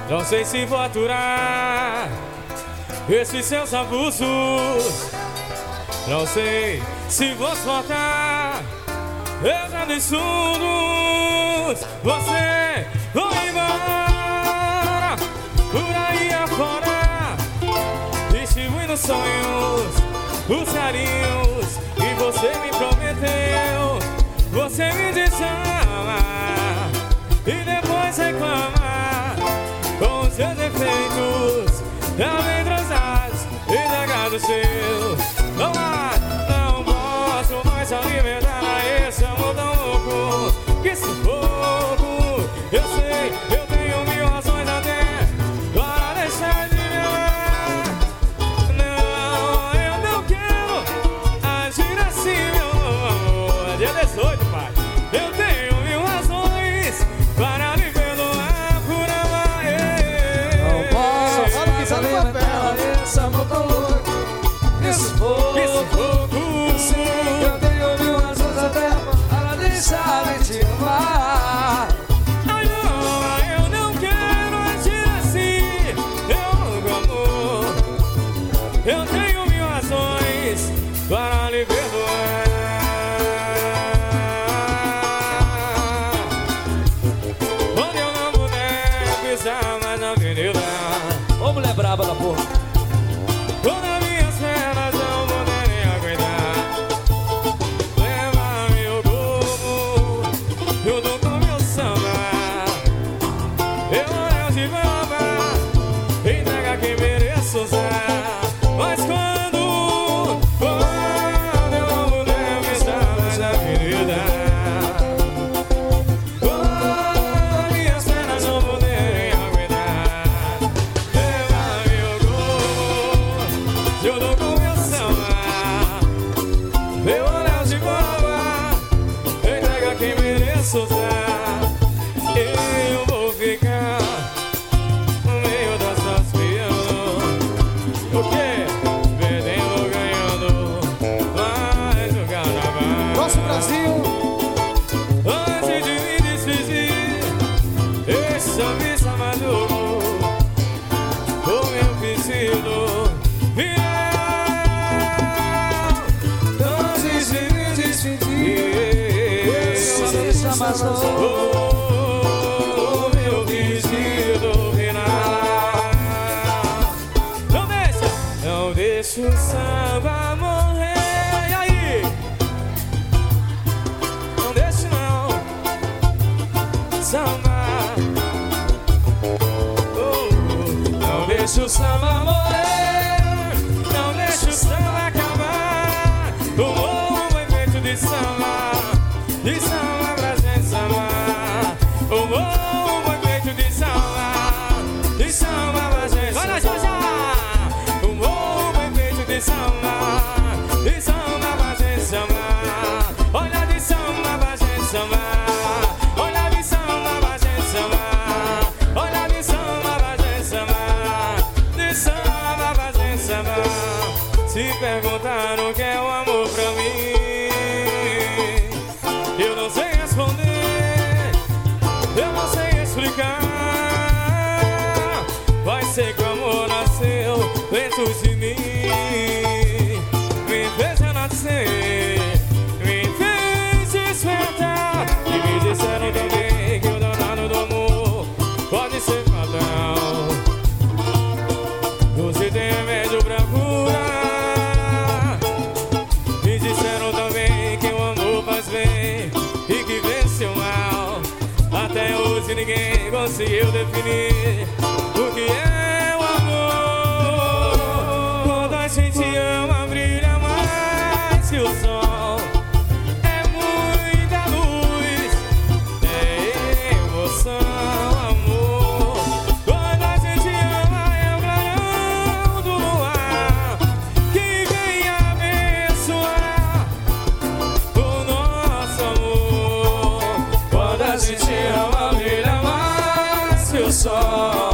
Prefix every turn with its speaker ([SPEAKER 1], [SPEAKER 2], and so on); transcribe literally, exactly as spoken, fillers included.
[SPEAKER 1] Não sei se vou aturar esses seus abusos. Não sei se vou soltar esses surdos. Você vai embora por aí afora, distribuindo sonhos, os carinhos que você me prometeu. Você me desama e depois reclama com os seus defeitos, também transados e negados seus. Não há, não posso mais alimentar a esse amor tão louco. Que sufoco, eu sei, eu tenho mil razões até para deixar de me amar. Não, eu não quero agir assim, meu amor. Dia dezoito, pai. Eu tenho mil razões para me perdoar por amar.
[SPEAKER 2] Não posso
[SPEAKER 3] Fala o que sabe no papel.
[SPEAKER 2] esse amor tão louco. Que sufoco,
[SPEAKER 1] Que sufoco.
[SPEAKER 2] eu sei, eu tenho mil razões até para deixar de te amar.
[SPEAKER 1] Ai não, eu não quero agir assim, eu amor. Eu tenho mil razões para lhe perdoar. Quando eu não puder pisar mais na avenida,
[SPEAKER 2] Ô mulher braba da porra.
[SPEAKER 1] quando as minhas pernas não puderem aguentar, leva meu corpo junto com meu samba. Eu olho de guarda, entrega quem mereço usar. Mas quando, quando eu não puder pisar mais na avenida, quando as minhas pernas não puderem aguentar, leva meu corpo junto com meu samba. Meu anel de guarda, entrega quem mereço usar. Eu vou ficar no meio das suas pianos. O quê? Perdendo, ganhando, mais no carnaval.
[SPEAKER 3] Nosso Brasil.
[SPEAKER 1] Antes de me despedir, esse sambista maduro, o meu vestido viral. Antes de me despedir, esse sambista maduro, o meu vestido viral. Não deixa, não deixa o samba morrer. E aí? Não deixe não, samba. Oh, não deixe o samba morrer, não deixe o samba acabar. O morro foi feito de samba, de samba pra gente sambar. O morro foi feito de samba, de samba pra gente. Vai lá, Jorge! O morro foi feito de samba, de samba pra gente sambar. Olha de samba pra gente sambar. Olha de samba pra gente sambar. Olha de samba pra gente sambar. De samba pra gente sambar. Se perguntaram o que é o amor pra mim, eu não sei responder, eu não sei explicar. Vai ser que o amor nasceu dentro de mim, me fez renascer, me fez despertar. E me disseram também que o danado do amor pode ser fatal. Você tem remédio pra curar. Me disseram também que o amor faz bem e que vence o mal. Até hoje ninguém conseguiu definir o que é o amor. Quando a gente ama, brilha mais que o sol. É muita luz, é emoção, amor. Quando a gente ama, é o clarão do luar que vem abençoar o nosso amor. Quando a gente ama, brilha mais que o sol.